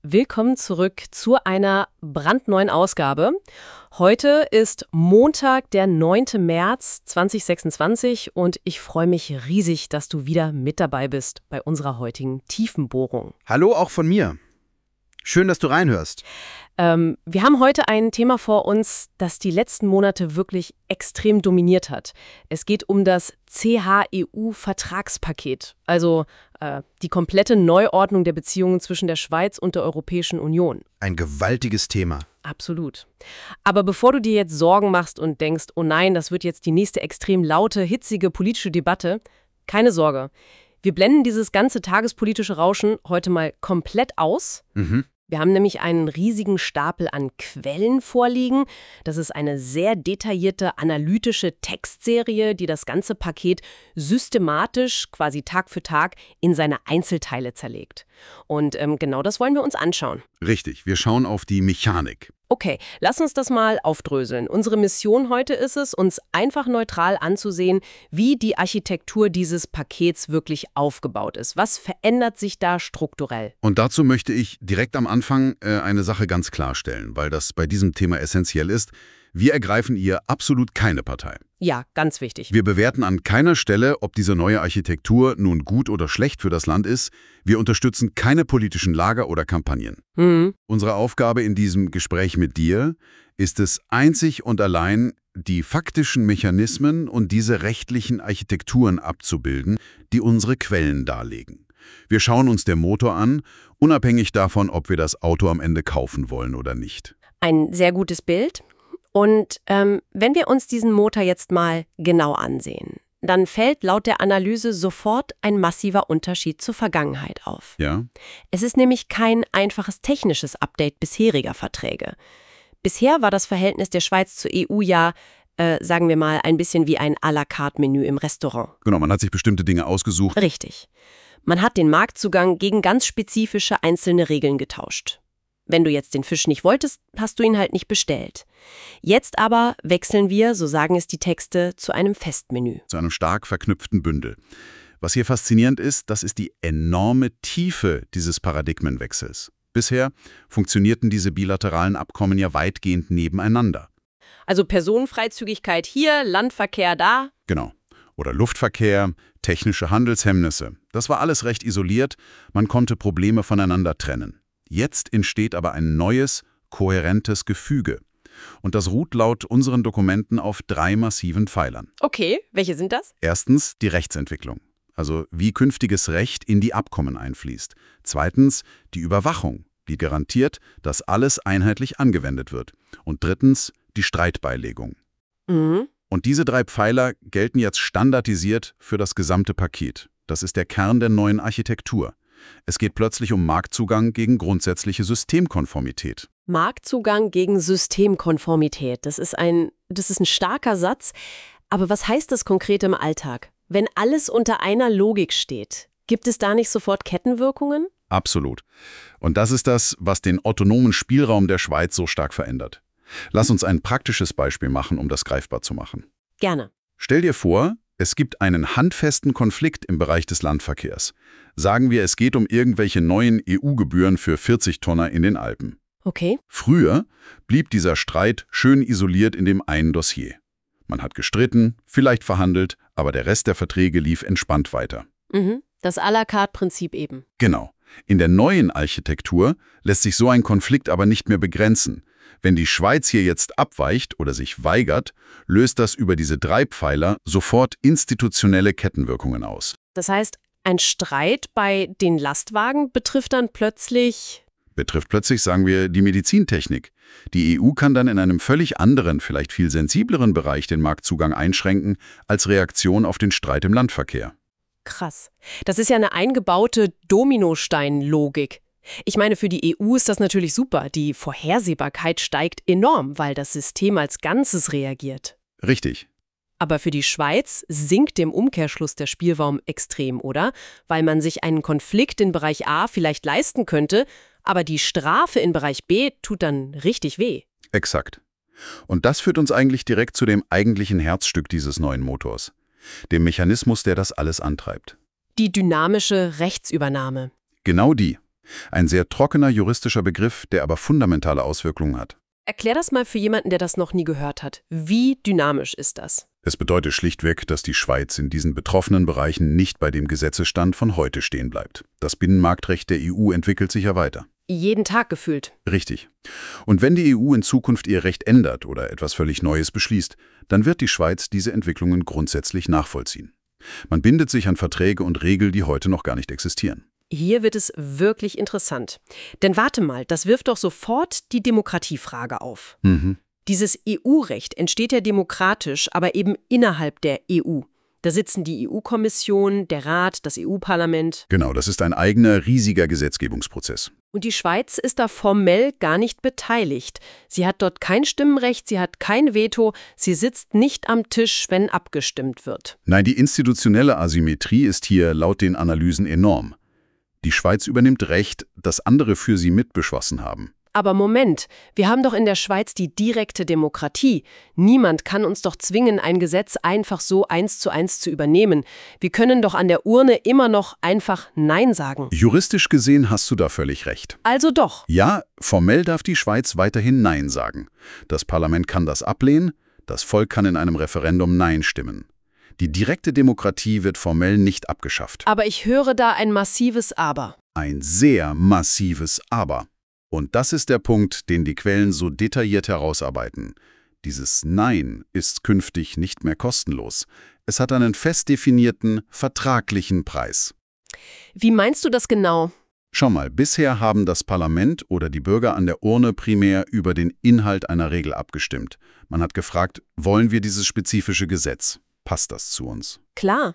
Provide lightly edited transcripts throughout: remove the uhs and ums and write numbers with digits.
willkommen zurück zu einer brandneuen Ausgabe. Heute ist Montag, der 9. März 2026 und ich freue mich riesig, dass du wieder mit dabei bist bei unserer heutigen Tiefenbohrung. Hallo auch von mir. Schön, dass du reinhörst. Wir haben heute ein Thema vor uns, das die letzten Monate wirklich extrem dominiert hat. Es geht um das CHEU-Vertragspaket, also die komplette Neuordnung der Beziehungen zwischen der Schweiz und der Europäischen Union. Ein gewaltiges Thema. Absolut. Aber bevor du dir jetzt Sorgen machst und denkst, oh nein, das wird jetzt die nächste extrem laute, hitzige politische Debatte, keine Sorge. Wir blenden dieses ganze tagespolitische Rauschen heute mal komplett aus. Wir haben nämlich einen riesigen Stapel an Quellen vorliegen. Das ist eine sehr detaillierte, analytische Textserie, die das ganze Paket systematisch, quasi Tag für Tag, in seine Einzelteile zerlegt. Und genau das wollen wir uns anschauen. Richtig, wir schauen auf die Mechanik. Okay, lass uns das mal aufdröseln. Unsere Mission heute ist es, uns einfach neutral anzusehen, wie die Architektur dieses Pakets wirklich aufgebaut ist. Was verändert sich da strukturell? Und dazu möchte ich direkt am Anfang eine Sache ganz klarstellen, weil das bei diesem Thema essentiell ist. Wir ergreifen hier absolut keine Partei. Ja, ganz wichtig. Wir bewerten an keiner Stelle, ob diese neue Architektur nun gut oder schlecht für das Land ist. Wir unterstützen keine politischen Lager oder Kampagnen. Unsere Aufgabe in diesem Gespräch mit dir ist es einzig und allein, die faktischen Mechanismen und diese rechtlichen Architekturen abzubilden, die unsere Quellen darlegen. Wir schauen uns den Motor an, unabhängig davon, ob wir das Auto am Ende kaufen wollen oder nicht. Ein sehr gutes Bild. Und wenn wir uns diesen Motor jetzt mal genau ansehen, dann fällt laut der Analyse sofort ein massiver Unterschied zur Vergangenheit auf. Ja? Es ist nämlich kein einfaches technisches Update bisheriger Verträge. Bisher war das Verhältnis der Schweiz zur EU ja, sagen wir mal, ein bisschen wie ein à la carte Menü im Restaurant. Genau, man hat sich bestimmte Dinge ausgesucht. Richtig. Man hat den Marktzugang gegen ganz spezifische einzelne Regeln getauscht. Wenn du jetzt den Fisch nicht wolltest, hast du ihn halt nicht bestellt. Jetzt aber wechseln wir, so sagen es die Texte, zu einem Festmenü. Zu einem stark verknüpften Bündel. Was hier faszinierend ist, das ist die enorme Tiefe dieses Paradigmenwechsels. Bisher funktionierten diese bilateralen Abkommen ja weitgehend nebeneinander. Also Personenfreizügigkeit hier, Landverkehr da. Genau. Oder Luftverkehr, technische Handelshemmnisse. Das war alles recht isoliert, man konnte Probleme voneinander trennen. Jetzt entsteht aber ein neues, kohärentes Gefüge. Und das ruht laut unseren Dokumenten auf 3 massiven Pfeilern. Okay, welche sind das? Erstens die Rechtsentwicklung, also wie künftiges Recht in die Abkommen einfließt. Zweitens die Überwachung, die garantiert, dass alles einheitlich angewendet wird. Und drittens die Streitbeilegung. Und diese 3 Pfeiler gelten jetzt standardisiert für das gesamte Paket. Das ist der Kern der neuen Architektur. Es geht plötzlich um Marktzugang gegen grundsätzliche Systemkonformität. Marktzugang gegen Systemkonformität. Das ist ein starker Satz. Aber was heißt das konkret im Alltag? Wenn alles unter einer Logik steht, gibt es da nicht sofort Kettenwirkungen? Absolut. Und das ist das, was den autonomen Spielraum der Schweiz so stark verändert. Lass uns ein praktisches Beispiel machen, um das greifbar zu machen. Gerne. Stell dir vor, es gibt einen handfesten Konflikt im Bereich des Landverkehrs. Sagen wir, es geht um irgendwelche neuen EU-Gebühren für 40-Tonner in den Alpen. Okay. Früher blieb dieser Streit schön isoliert in dem einen Dossier. Man hat gestritten, vielleicht verhandelt, aber der Rest der Verträge lief entspannt weiter. Das à la carte Prinzip eben. Genau. In der neuen Architektur lässt sich so ein Konflikt aber nicht mehr begrenzen. Wenn die Schweiz hier jetzt abweicht oder sich weigert, löst das über diese 3 Pfeiler sofort institutionelle Kettenwirkungen aus. Das heißt, ein Streit bei den Lastwagen betrifft plötzlich, sagen wir, die Medizintechnik. Die EU kann dann in einem völlig anderen, vielleicht viel sensibleren Bereich den Marktzugang einschränken, als Reaktion auf den Streit im Landverkehr. Krass. Das ist ja eine eingebaute Dominostein-Logik. Ich meine, für die EU ist das natürlich super. Die Vorhersehbarkeit steigt enorm, weil das System als Ganzes reagiert. Richtig. Aber für die Schweiz sinkt im Umkehrschluss der Spielraum extrem, oder? Weil man sich einen Konflikt in Bereich A vielleicht leisten könnte, aber die Strafe in Bereich B tut dann richtig weh. Exakt. Und das führt uns eigentlich direkt zu dem eigentlichen Herzstück dieses neuen Motors. Dem Mechanismus, der das alles antreibt. Die dynamische Rechtsübernahme. Genau die. Ein sehr trockener juristischer Begriff, der aber fundamentale Auswirkungen hat. Erklär das mal für jemanden, der das noch nie gehört hat. Wie dynamisch ist das? Es bedeutet schlichtweg, dass die Schweiz in diesen betroffenen Bereichen nicht bei dem Gesetzesstand von heute stehen bleibt. Das Binnenmarktrecht der EU entwickelt sich ja weiter. Jeden Tag gefühlt. Richtig. Und wenn die EU in Zukunft ihr Recht ändert oder etwas völlig Neues beschließt, dann wird die Schweiz diese Entwicklungen grundsätzlich nachvollziehen. Man bindet sich an Verträge und Regeln, die heute noch gar nicht existieren. Hier wird es wirklich interessant. Denn warte mal, das wirft doch sofort die Demokratiefrage auf. Dieses EU-Recht entsteht ja demokratisch, aber eben innerhalb der EU. Da sitzen die EU-Kommission, der Rat, das EU-Parlament. Genau, das ist ein eigener, riesiger Gesetzgebungsprozess. Und die Schweiz ist da formell gar nicht beteiligt. Sie hat dort kein Stimmenrecht, sie hat kein Veto, sie sitzt nicht am Tisch, wenn abgestimmt wird. Nein, die institutionelle Asymmetrie ist hier laut den Analysen enorm. Die Schweiz übernimmt Recht, das andere für sie mitbeschlossen haben. Aber Moment, wir haben doch in der Schweiz die direkte Demokratie. Niemand kann uns doch zwingen, ein Gesetz einfach so 1:1 zu übernehmen. Wir können doch an der Urne immer noch einfach Nein sagen. Juristisch gesehen hast du da völlig recht. Also doch. Ja, formell darf die Schweiz weiterhin Nein sagen. Das Parlament kann das ablehnen, das Volk kann in einem Referendum Nein stimmen. Die direkte Demokratie wird formell nicht abgeschafft. Aber ich höre da ein massives Aber. Ein sehr massives Aber. Und das ist der Punkt, den die Quellen so detailliert herausarbeiten. Dieses Nein ist künftig nicht mehr kostenlos. Es hat einen fest definierten, vertraglichen Preis. Wie meinst du das genau? Schau mal, bisher haben das Parlament oder die Bürger an der Urne primär über den Inhalt einer Regel abgestimmt. Man hat gefragt, wollen wir dieses spezifische Gesetz? Passt das zu uns? Klar.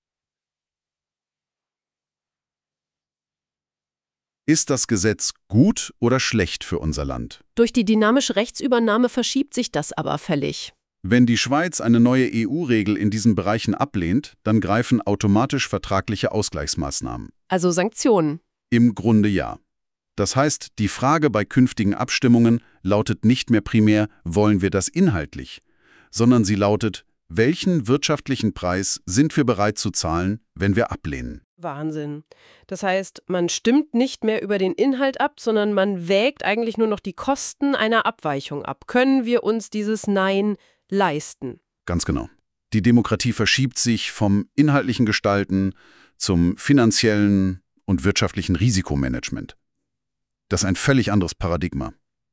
Ist das Gesetz gut oder schlecht für unser Land? Durch die dynamische Rechtsübernahme verschiebt sich das aber völlig. Wenn die Schweiz eine neue EU-Regel in diesen Bereichen ablehnt, dann greifen automatisch vertragliche Ausgleichsmaßnahmen. Also Sanktionen. Im Grunde ja. Das heißt, die Frage bei künftigen Abstimmungen lautet nicht mehr primär, wollen wir das inhaltlich, sondern sie lautet, welchen wirtschaftlichen Preis sind wir bereit zu zahlen, wenn wir ablehnen? Wahnsinn. Das heißt, man stimmt nicht mehr über den Inhalt ab, sondern man wägt eigentlich nur noch die Kosten einer Abweichung ab. Können wir uns dieses Nein leisten? Ganz genau. Die Demokratie verschiebt sich vom inhaltlichen Gestalten zum finanziellen und wirtschaftlichen Risikomanagement. Das ist ein völlig anderes Paradigma.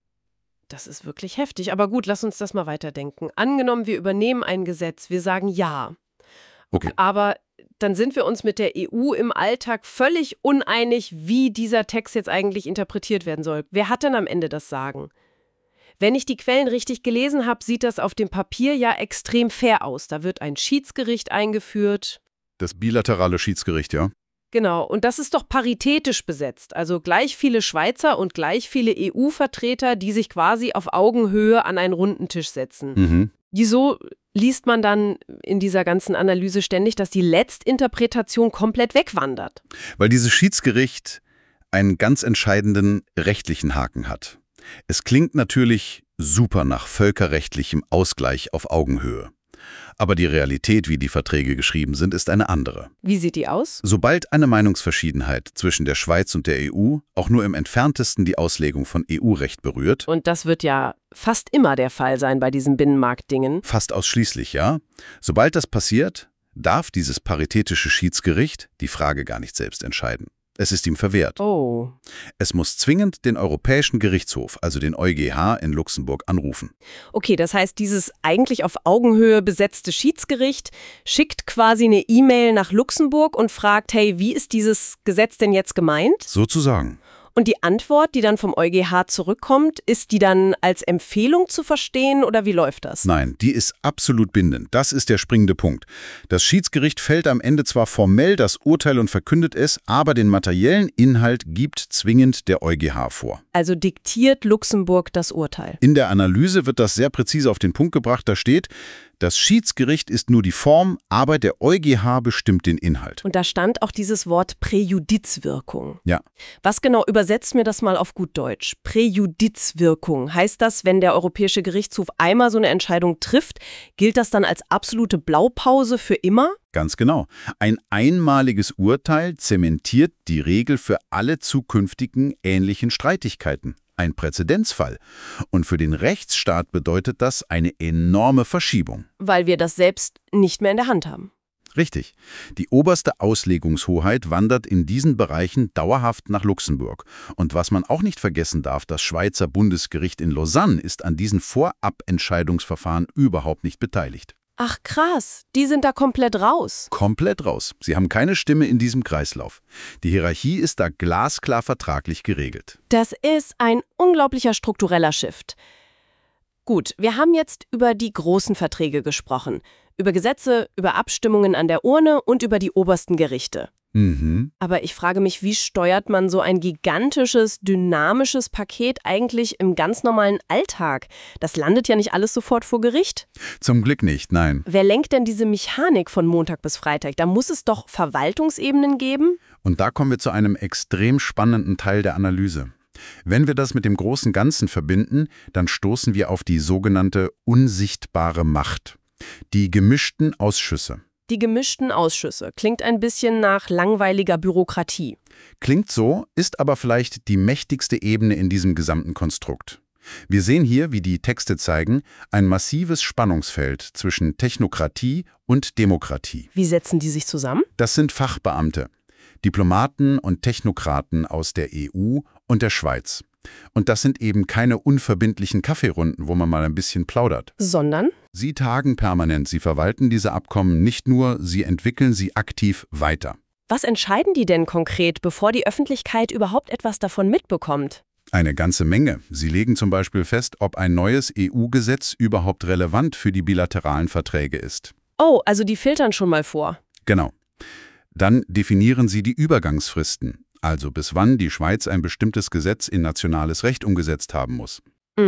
Das ist wirklich heftig. Aber gut, lass uns das mal weiterdenken. Angenommen, wir übernehmen ein Gesetz, wir sagen Ja. Okay. Aber dann sind wir uns mit der EU im Alltag völlig uneinig, wie dieser Text jetzt eigentlich interpretiert werden soll. Wer hat denn am Ende das Sagen? Wenn ich die Quellen richtig gelesen habe, sieht das auf dem Papier ja extrem fair aus. Da wird ein Schiedsgericht eingeführt. Das bilaterale Schiedsgericht, ja? Genau, und das ist doch paritätisch besetzt. Also gleich viele Schweizer und gleich viele EU-Vertreter, die sich quasi auf Augenhöhe an einen runden Tisch setzen. Wieso liest man dann in dieser ganzen Analyse ständig, dass die Letztinterpretation komplett wegwandert? Weil dieses Schiedsgericht einen ganz entscheidenden rechtlichen Haken hat. Es klingt natürlich super nach völkerrechtlichem Ausgleich auf Augenhöhe. Aber die Realität, wie die Verträge geschrieben sind, ist eine andere. Wie sieht die aus? Sobald eine Meinungsverschiedenheit zwischen der Schweiz und der EU auch nur im entferntesten die Auslegung von EU-Recht berührt, Und das wird ja fast immer der Fall sein bei diesen Binnenmarktdingen. fast ausschließlich, ja, sobald das passiert, darf dieses paritätische Schiedsgericht die Frage gar nicht selbst entscheiden. Es ist ihm verwehrt. Oh. Es muss zwingend den Europäischen Gerichtshof, also den EuGH in Luxemburg, anrufen. Okay, das heißt, dieses eigentlich auf Augenhöhe besetzte Schiedsgericht schickt quasi eine E-Mail nach Luxemburg und fragt, hey, wie ist dieses Gesetz denn jetzt gemeint? Sozusagen. Und die Antwort, die dann vom EuGH zurückkommt, ist die dann als Empfehlung zu verstehen oder wie läuft das? Nein, die ist absolut bindend. Das ist der springende Punkt. Das Schiedsgericht fällt am Ende zwar formell das Urteil und verkündet es, aber den materiellen Inhalt gibt zwingend der EuGH vor. Also diktiert Luxemburg das Urteil. In der Analyse wird das sehr präzise auf den Punkt gebracht. Da steht, Das Schiedsgericht ist nur die Form, aber der EuGH bestimmt den Inhalt. Und da stand auch dieses Wort Präjudizwirkung. Ja. Was genau, übersetzt mir das mal auf gut Deutsch? Präjudizwirkung. Heißt das, wenn der Europäische Gerichtshof einmal so eine Entscheidung trifft, gilt das dann als absolute Blaupause für immer? Ganz genau. Ein einmaliges Urteil zementiert die Regel für alle zukünftigen ähnlichen Streitigkeiten. Ein Präzedenzfall. Und für den Rechtsstaat bedeutet das eine enorme Verschiebung. Weil wir das selbst nicht mehr in der Hand haben. Richtig. Die oberste Auslegungshoheit wandert in diesen Bereichen dauerhaft nach Luxemburg. Und was man auch nicht vergessen darf, das Schweizer Bundesgericht in Lausanne ist an diesen Vorabentscheidungsverfahren überhaupt nicht beteiligt. Ach krass, die sind da komplett raus. Komplett raus. Sie haben keine Stimme in diesem Kreislauf. Die Hierarchie ist da glasklar vertraglich geregelt. Das ist ein unglaublicher struktureller Shift. Gut, wir haben jetzt über die großen Verträge gesprochen. Über Gesetze, über Abstimmungen an der Urne und über die obersten Gerichte. Aber ich frage mich, wie steuert man so ein gigantisches, dynamisches Paket eigentlich im ganz normalen Alltag? Das landet ja nicht alles sofort vor Gericht. Zum Glück nicht, nein. Wer lenkt denn diese Mechanik von Montag bis Freitag? Da muss es doch Verwaltungsebenen geben? Und da kommen wir zu einem extrem spannenden Teil der Analyse. Wenn wir das mit dem großen Ganzen verbinden, dann stoßen wir auf die sogenannte unsichtbare Macht. Die gemischten Ausschüsse. Die gemischten Ausschüsse. Klingt ein bisschen nach langweiliger Bürokratie. Klingt so, ist aber vielleicht die mächtigste Ebene in diesem gesamten Konstrukt. Wir sehen hier, wie die Texte zeigen, ein massives Spannungsfeld zwischen Technokratie und Demokratie. Wie setzen die sich zusammen? Das sind Fachbeamte, Diplomaten und Technokraten aus der EU und der Schweiz. Und das sind eben keine unverbindlichen Kaffeerunden, wo man mal ein bisschen plaudert. Sondern? Sie tagen permanent, sie verwalten diese Abkommen nicht nur, sie entwickeln sie aktiv weiter. Was entscheiden die denn konkret, bevor die Öffentlichkeit überhaupt etwas davon mitbekommt? Eine ganze Menge. Sie legen zum Beispiel fest, ob ein neues EU-Gesetz überhaupt relevant für die bilateralen Verträge ist. Oh, also die filtern schon mal vor. Genau. Dann definieren sie die Übergangsfristen, also bis wann die Schweiz ein bestimmtes Gesetz in nationales Recht umgesetzt haben muss.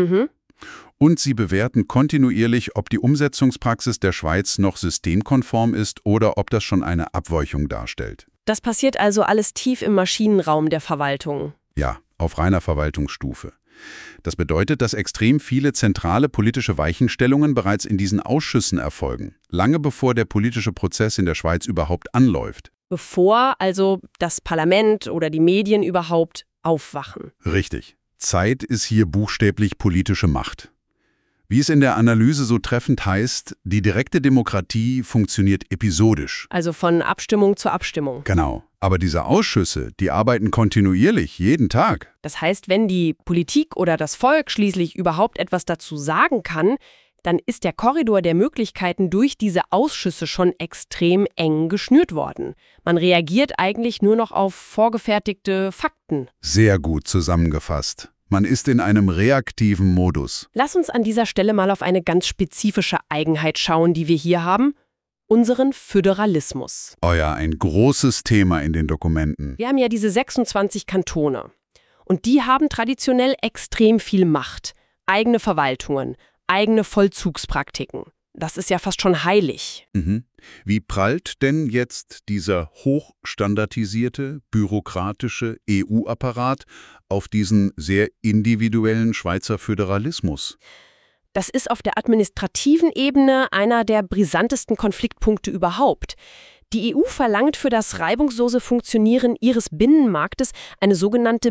Und sie bewerten kontinuierlich, ob die Umsetzungspraxis der Schweiz noch systemkonform ist oder ob das schon eine Abweichung darstellt. Das passiert also alles tief im Maschinenraum der Verwaltung. Ja, auf reiner Verwaltungsstufe. Das bedeutet, dass extrem viele zentrale politische Weichenstellungen bereits in diesen Ausschüssen erfolgen, lange bevor der politische Prozess in der Schweiz überhaupt anläuft. Bevor also das Parlament oder die Medien überhaupt aufwachen. Richtig. Zeit ist hier buchstäblich politische Macht. Wie es in der Analyse so treffend heißt, die direkte Demokratie funktioniert episodisch. Also von Abstimmung zu Abstimmung. Genau. Aber diese Ausschüsse, die arbeiten kontinuierlich, jeden Tag. Das heißt, wenn die Politik oder das Volk schließlich überhaupt etwas dazu sagen kann, dann ist der Korridor der Möglichkeiten durch diese Ausschüsse schon extrem eng geschnürt worden. Man reagiert eigentlich nur noch auf vorgefertigte Fakten. Sehr gut zusammengefasst. Man ist in einem reaktiven Modus. Lass uns an dieser Stelle mal auf eine ganz spezifische Eigenheit schauen, die wir hier haben. Unseren Föderalismus. Oh ja, ein großes Thema in den Dokumenten. Wir haben ja diese 26 Kantone. Und die haben traditionell extrem viel Macht. Eigene Verwaltungen, eigene Vollzugspraktiken. Das ist ja fast schon heilig. Wie prallt denn jetzt dieser hochstandardisierte, bürokratische EU-Apparat auf diesen sehr individuellen Schweizer Föderalismus? Das ist auf der administrativen Ebene einer der brisantesten Konfliktpunkte überhaupt. Die EU verlangt für das reibungslose Funktionieren ihres Binnenmarktes eine sogenannte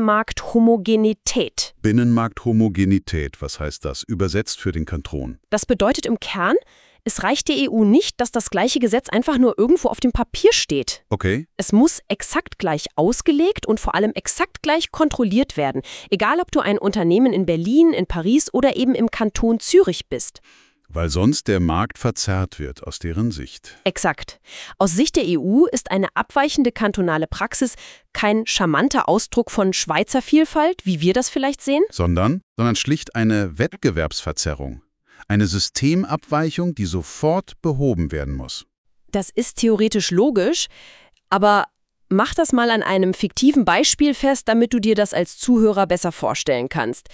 Binnenmarkthomogenität. Binnenmarkthomogenität, was heißt das? Übersetzt für den Kanton. Das bedeutet im Kern, es reicht der EU nicht, dass das gleiche Gesetz einfach nur irgendwo auf dem Papier steht. Okay. Es muss exakt gleich ausgelegt und vor allem exakt gleich kontrolliert werden. Egal, ob du ein Unternehmen in Berlin, in Paris oder eben im Kanton Zürich bist. Weil sonst der Markt verzerrt wird, aus deren Sicht. Exakt. Aus Sicht der EU ist eine abweichende kantonale Praxis kein charmanter Ausdruck von Schweizer Vielfalt, wie wir das vielleicht sehen, Sondern schlicht eine Wettbewerbsverzerrung. Eine Systemabweichung, die sofort behoben werden muss. Das ist theoretisch logisch, aber mach das mal an einem fiktiven Beispiel fest, damit du dir das als Zuhörer besser vorstellen kannst.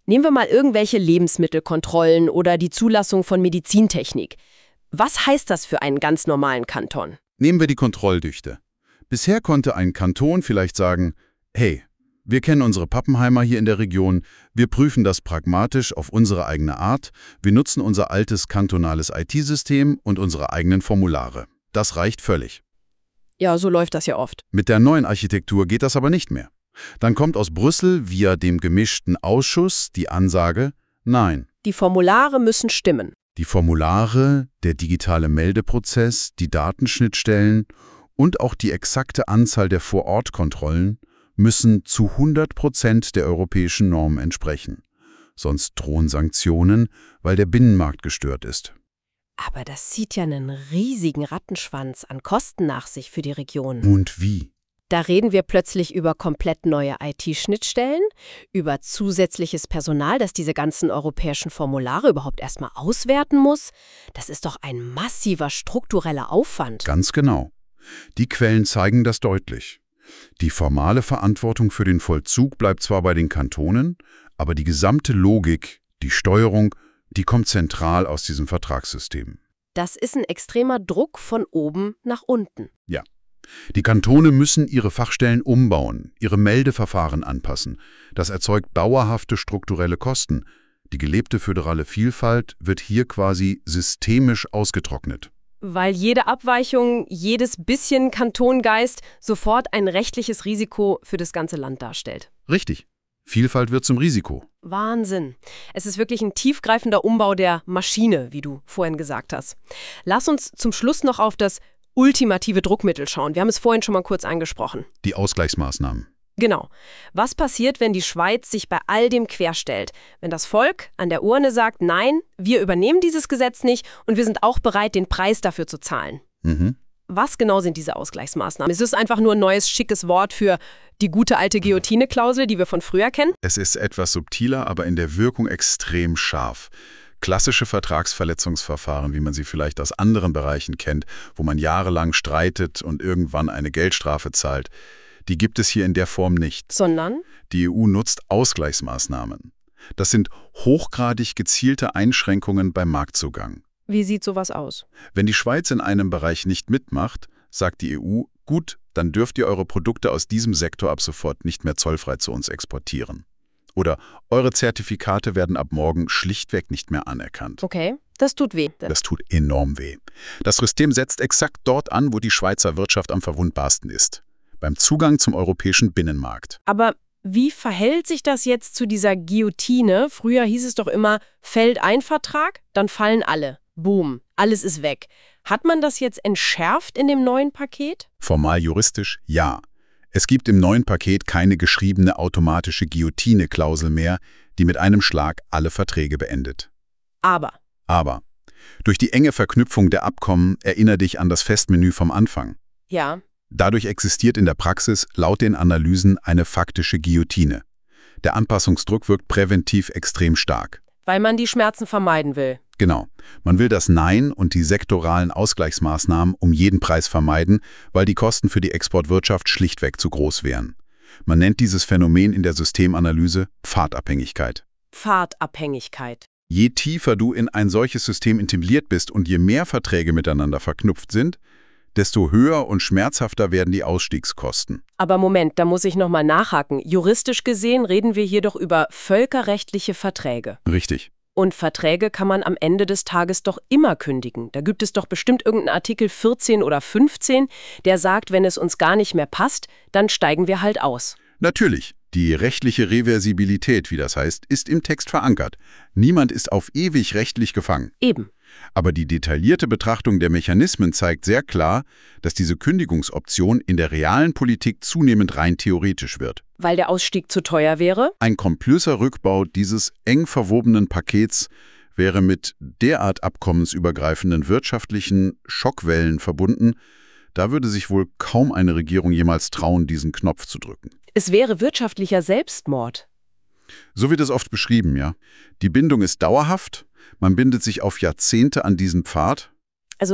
Nehmen wir mal irgendwelche Lebensmittelkontrollen oder die Zulassung von Medizintechnik. Was heißt das für einen ganz normalen Kanton? Nehmen wir die Kontrolldüchte. Bisher konnte ein Kanton vielleicht sagen, hey, wir kennen unsere Pappenheimer hier in der Region, wir prüfen das pragmatisch auf unsere eigene Art, wir nutzen unser altes kantonales IT-System und unsere eigenen Formulare. Das reicht völlig. Ja, so läuft das ja oft. Mit der neuen Architektur geht das aber nicht mehr. Dann kommt aus Brüssel via dem gemischten Ausschuss die Ansage, nein. Die Formulare müssen stimmen. Die Formulare, der digitale Meldeprozess, die Datenschnittstellen und auch die exakte Anzahl der Vorortkontrollen müssen zu 100% der europäischen Normen entsprechen. Sonst drohen Sanktionen, weil der Binnenmarkt gestört ist. Aber das zieht ja einen riesigen Rattenschwanz an Kosten nach sich für die Region. Und wie? Da reden wir plötzlich über komplett neue IT-Schnittstellen, über zusätzliches Personal, das diese ganzen europäischen Formulare überhaupt erstmal auswerten muss. Das ist doch ein massiver struktureller Aufwand. Ganz genau. Die Quellen zeigen das deutlich. Die formale Verantwortung für den Vollzug bleibt zwar bei den Kantonen, aber die gesamte Logik, die Steuerung, die kommt zentral aus diesem Vertragssystem. Das ist ein extremer Druck von oben nach unten. Ja. Die Kantone müssen ihre Fachstellen umbauen, ihre Meldeverfahren anpassen. Das erzeugt dauerhafte strukturelle Kosten. Die gelebte föderale Vielfalt wird hier quasi systemisch ausgetrocknet. Weil jede Abweichung, jedes bisschen Kantongeist sofort ein rechtliches Risiko für das ganze Land darstellt. Richtig. Vielfalt wird zum Risiko. Wahnsinn. Es ist wirklich ein tiefgreifender Umbau der Maschine, wie du vorhin gesagt hast. Lass uns zum Schluss noch auf das ultimative Druckmittel schauen. Wir haben es vorhin schon mal kurz angesprochen. Die Ausgleichsmaßnahmen. Genau. Was passiert, wenn die Schweiz sich bei all dem querstellt? Wenn das Volk an der Urne sagt, nein, wir übernehmen dieses Gesetz nicht und wir sind auch bereit, den Preis dafür zu zahlen. Was genau sind diese Ausgleichsmaßnahmen? Ist es einfach nur ein neues, schickes Wort für die gute alte Guillotine-Klausel, die wir von früher kennen? Es ist etwas subtiler, aber in der Wirkung extrem scharf. Klassische Vertragsverletzungsverfahren, wie man sie vielleicht aus anderen Bereichen kennt, wo man jahrelang streitet und irgendwann eine Geldstrafe zahlt, die gibt es hier in der Form nicht. Sondern? Die EU nutzt Ausgleichsmaßnahmen. Das sind hochgradig gezielte Einschränkungen beim Marktzugang. Wie sieht sowas aus? Wenn die Schweiz in einem Bereich nicht mitmacht, sagt die EU, gut, dann dürft ihr eure Produkte aus diesem Sektor ab sofort nicht mehr zollfrei zu uns exportieren. Oder eure Zertifikate werden ab morgen schlichtweg nicht mehr anerkannt. Okay, das tut weh. Das tut enorm weh. Das System setzt exakt dort an, wo die Schweizer Wirtschaft am verwundbarsten ist. Beim Zugang zum europäischen Binnenmarkt. Aber wie verhält sich das jetzt zu dieser Guillotine? Früher hieß es doch immer, fällt ein Vertrag, dann fallen alle. Boom, alles ist weg. Hat man das jetzt entschärft in dem neuen Paket? Formal juristisch ja. Es gibt im neuen Paket keine geschriebene automatische Guillotine-Klausel mehr, die mit einem Schlag alle Verträge beendet. Aber durch die enge Verknüpfung der Abkommen erinnere dich an das Festmenü vom Anfang. ja, Dadurch existiert in der Praxis laut den Analysen eine faktische Guillotine. Der Anpassungsdruck wirkt präventiv extrem stark. weil man die Schmerzen vermeiden will. Genau. Man will das Nein und die sektoralen Ausgleichsmaßnahmen um jeden Preis vermeiden, weil die Kosten für die Exportwirtschaft schlichtweg zu groß wären. Man nennt dieses Phänomen in der Systemanalyse Pfadabhängigkeit. Pfadabhängigkeit. Je tiefer du in ein solches System integriert bist und je mehr Verträge miteinander verknüpft sind, desto höher und schmerzhafter werden die Ausstiegskosten. Aber Moment, da muss ich nochmal nachhaken. Juristisch gesehen reden wir hier doch über völkerrechtliche Verträge. Richtig. Und Verträge kann man am Ende des Tages doch immer kündigen. Da gibt es doch bestimmt irgendeinen Artikel 14 oder 15, der sagt, wenn es uns gar nicht mehr passt, dann steigen wir halt aus. Natürlich. Die rechtliche Reversibilität, wie das heißt, ist im Text verankert. Niemand ist auf ewig rechtlich gefangen. Eben. Aber die detaillierte Betrachtung der Mechanismen zeigt sehr klar, dass diese Kündigungsoption in der realen Politik zunehmend rein theoretisch wird. Weil der Ausstieg zu teuer wäre? Ein komplexer Rückbau dieses eng verwobenen Pakets wäre mit derart abkommensübergreifenden wirtschaftlichen Schockwellen verbunden, da würde sich wohl kaum eine Regierung jemals trauen, diesen Knopf zu drücken. Es wäre wirtschaftlicher Selbstmord. So wird es oft beschrieben, ja. Die Bindung ist dauerhaft, man bindet sich auf Jahrzehnte an diesen Pfad. Also,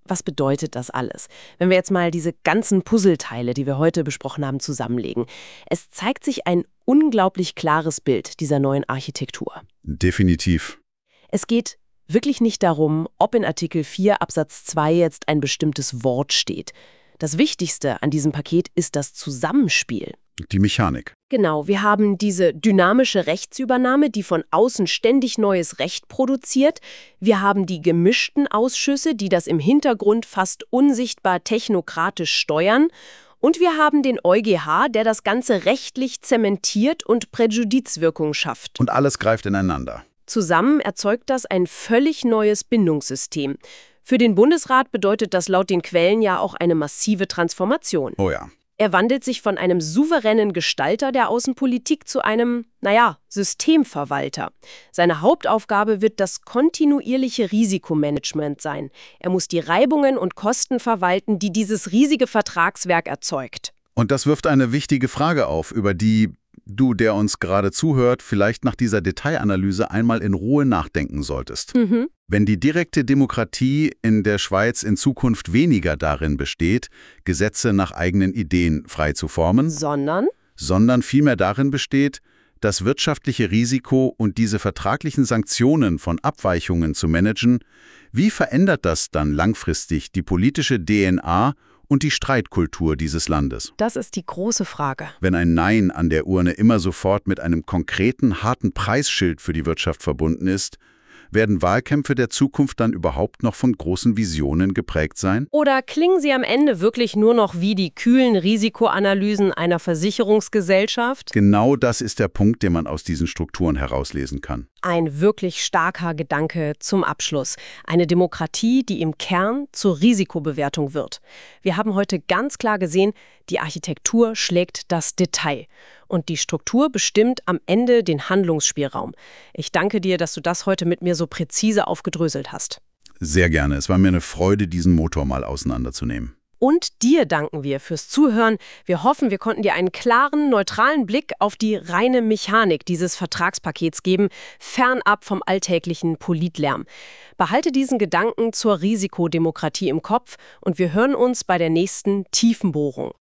Was bedeutet das alles? Wenn wir jetzt mal diese ganzen Puzzleteile, die wir heute besprochen haben, zusammenlegen. Es zeigt sich ein unglaublich klares Bild dieser neuen Architektur. Definitiv. Es geht wirklich nicht darum, ob in Artikel 4 Absatz 2 jetzt ein bestimmtes Wort steht. Das Wichtigste an diesem Paket ist das Zusammenspiel. Die Mechanik. Genau, wir haben diese dynamische Rechtsübernahme, die von außen ständig neues Recht produziert. Wir haben die gemischten Ausschüsse, die das im Hintergrund fast unsichtbar technokratisch steuern. Und wir haben den EuGH, der das Ganze rechtlich zementiert und Präjudizwirkung schafft. Und alles greift ineinander. Zusammen erzeugt das ein völlig neues Bindungssystem. Für den Bundesrat bedeutet das laut den Quellen ja auch eine massive Transformation. Oh ja. Er wandelt sich von einem souveränen Gestalter der Außenpolitik zu einem, Systemverwalter. Seine Hauptaufgabe wird das kontinuierliche Risikomanagement sein. Er muss die Reibungen und Kosten verwalten, die dieses riesige Vertragswerk erzeugt. Und das wirft eine wichtige Frage auf, über die du, der uns gerade zuhört, vielleicht nach dieser Detailanalyse einmal in Ruhe nachdenken solltest. Wenn die direkte Demokratie in der Schweiz in Zukunft weniger darin besteht, Gesetze nach eigenen Ideen frei zu formen, sondern vielmehr darin besteht, das wirtschaftliche Risiko und diese vertraglichen Sanktionen von Abweichungen zu managen, wie verändert das dann langfristig die politische DNA und die Streitkultur dieses Landes? Das ist die große Frage. Wenn ein Nein an der Urne immer sofort mit einem konkreten, harten Preisschild für die Wirtschaft verbunden ist, werden Wahlkämpfe der Zukunft dann überhaupt noch von großen Visionen geprägt sein? Oder klingen sie am Ende wirklich nur noch wie die kühlen Risikoanalysen einer Versicherungsgesellschaft? Genau das ist der Punkt, den man aus diesen Strukturen herauslesen kann. Ein wirklich starker Gedanke zum Abschluss. Eine Demokratie, die im Kern zur Risikobewertung wird. Wir haben heute ganz klar gesehen, die Architektur schlägt das Detail. Und die Struktur bestimmt am Ende den Handlungsspielraum. Ich danke dir, dass du das heute mit mir so präzise aufgedröselt hast. Sehr gerne. Es war mir eine Freude, diesen Motor mal auseinanderzunehmen. Und dir danken wir fürs Zuhören. Wir hoffen, wir konnten dir einen klaren, neutralen Blick auf die reine Mechanik dieses Vertragspakets geben, fernab vom alltäglichen Politlärm. Behalte diesen Gedanken zur Risikodemokratie im Kopf und wir hören uns bei der nächsten Tiefenbohrung.